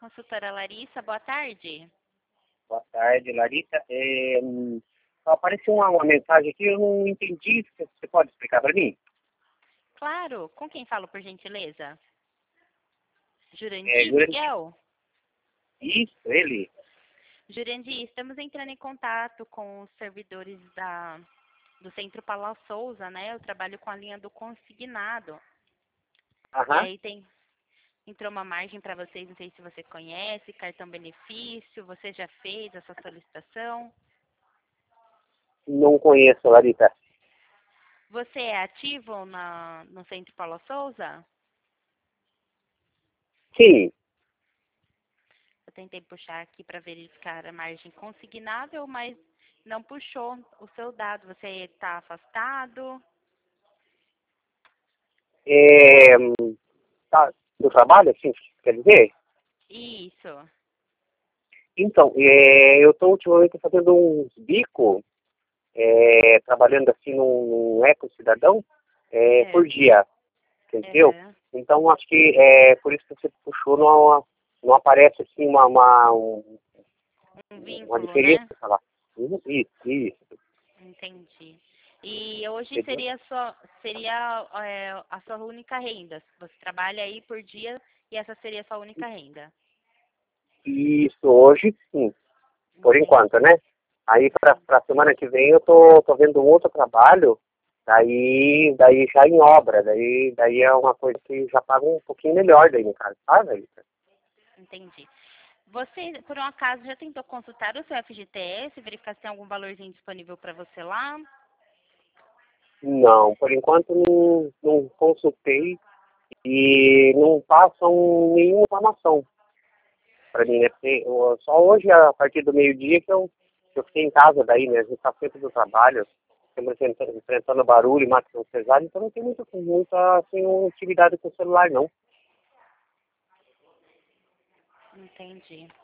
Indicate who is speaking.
Speaker 1: consultora Larissa, boa tarde.
Speaker 2: Boa tarde, Larissa. Apareceu uma mensagem aqui, eu não entendi. Você pode explicar para mim?
Speaker 1: Claro, com quem falo, por gentileza?
Speaker 2: É,
Speaker 1: Jurandir Miguel?
Speaker 2: Isso, ele.
Speaker 1: Jurandir, estamos entrando em contato com os servidores do Centro Paula Souza, né? Eu trabalho com a linha do consignado. E
Speaker 2: Aham.
Speaker 1: aí entrou uma margem para vocês, não sei se você conhece, cartão benefício, você já fez essa solicitação?
Speaker 2: Não conheço, Larissa.
Speaker 1: Você é ativo no Centro Paula Souza?
Speaker 2: Sim.
Speaker 1: Eu tentei puxar aqui para verificar a margem consignável, mas não puxou o seu dado. Você está afastado?
Speaker 2: É, tá, do trabalho, assim, quer dizer?
Speaker 1: Isso.
Speaker 2: Então, eu estou ultimamente fazendo uns bico, trabalhando assim num Eco Cidadão, por
Speaker 1: Certo.
Speaker 2: dia, entendeu?
Speaker 1: Uhum.
Speaker 2: Então, acho que por isso que você puxou, não aparece assim
Speaker 1: Um
Speaker 2: uma
Speaker 1: vínculo,
Speaker 2: diferença,
Speaker 1: né?
Speaker 2: sei lá. Isso,
Speaker 1: Entendi. E hoje
Speaker 2: entendeu?
Speaker 1: seria a sua única renda. Você trabalha aí por dia e essa seria a sua única renda.
Speaker 2: Isso, hoje sim, por enquanto,
Speaker 1: Entendi.
Speaker 2: né? Aí pra semana que vem eu tô vendo um outro trabalho, daí já em obra, daí é uma coisa que já paga um pouquinho melhor daí no caso, sabe?
Speaker 1: Entendi. Você, por um acaso, já tentou consultar o seu FGTS, verificar se tem algum valorzinho disponível para você lá?
Speaker 2: Não, por enquanto não consultei e não passam nenhuma informação para mim, né? Porque só hoje, a partir do meio-dia, que eu fiquei em casa daí, né? A gente tá sempre do trabalho, sempre enfrentando barulho, máquina pesada, então não tem muita assim, utilidade com o celular, não.
Speaker 1: Entendi.